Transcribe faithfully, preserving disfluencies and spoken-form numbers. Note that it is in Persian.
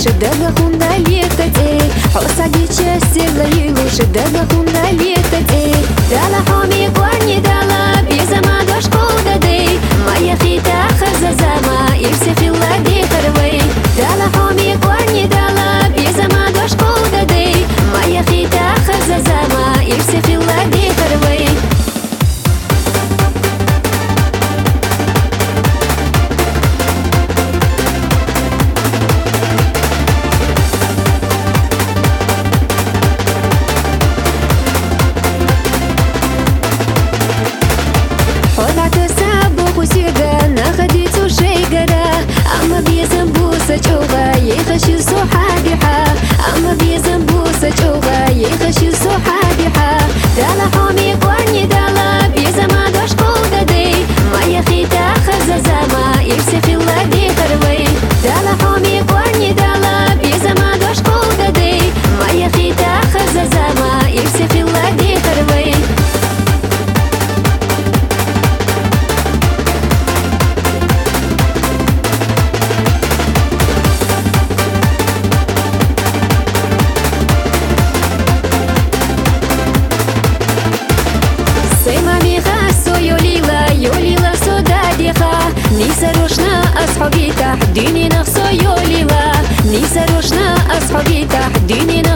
шедевра хунда летать, эй, хосаги части лаилу, шедевра хунда летать, эй, дала хоми корни дала, бизама до школы дэй, моя хита хазазама, и все филади харвей, дала хоми корни дала, бизама до школы дэй, моя хита хазазама, и все филади харвей. يخشي صحابها أما بيزنبوسة جوغا يخشي صحابها دالا حومي قواني دالا بيزما دوش قودة دي ما يخيتا خزازاما يرسي في الله دي خروي دالا حومي قواني دالا بيزما دوش قودة دي ما يخيتا خزازاما يرسي في الله دي خروي نيسروشنا أصحابي تحديني نفسه يوليلا نيسروشنا أصحابي تحديني